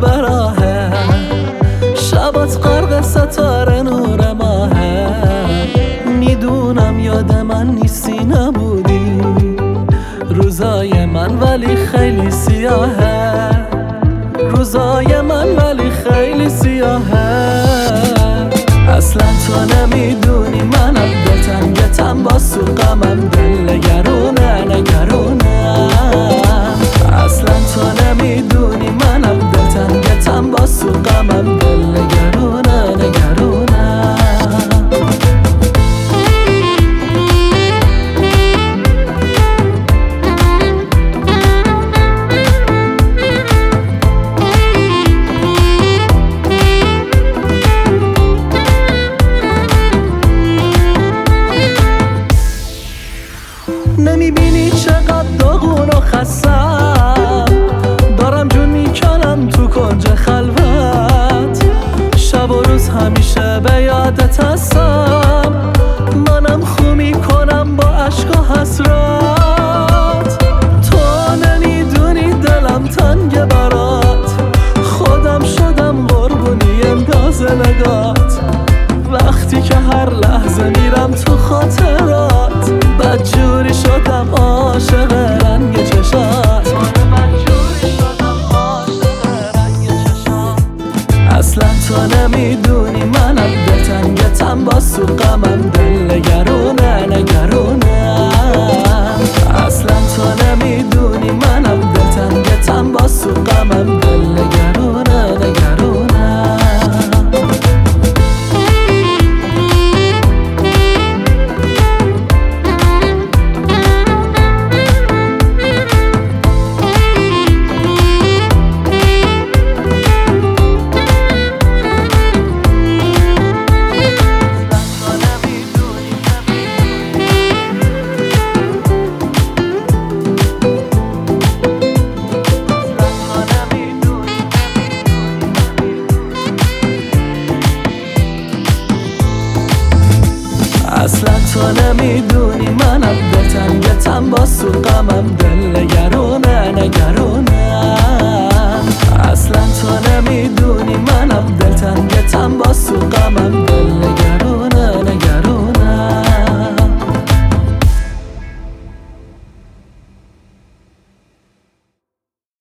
به راهه، شبات غرق ستاره نور ماهه. میدونم یاد من نیستی نبودی، روزای من ولی خیلی سیاهه، روزای من ولی خیلی سیاهه. اصلا تو نمیدونی منم دلتنگتم، با سو غمم دل نگرونه نگرونه. اصلا تو نمیدونی منم دلتنگتم، با سو غمم دل نگرونه نگرونه. نمیبینی چقدر داغون و خستم، دارم جون میکنم تو کنج خلوت. شب و روز همیشه به یادت هستم، منم خو میکنم با عشق و حسرت. تو نمیدونی دلم تنگ برات، خودم شدم قربونی انداز نگات. وقتی که هر لحظه میرم تو خاطرات، بدجوری شدم عاشق رنگ چشات. اصلا تو نمیدونی منم دلتنگتم، با سو غمم دل نگرونه نگرونه. اصلا تو نمیدونی منم دلتنگتم، با سو غمم دل نگرونه نگرونه. اصلا تو نمیدونی منم دلتنگتم، با سو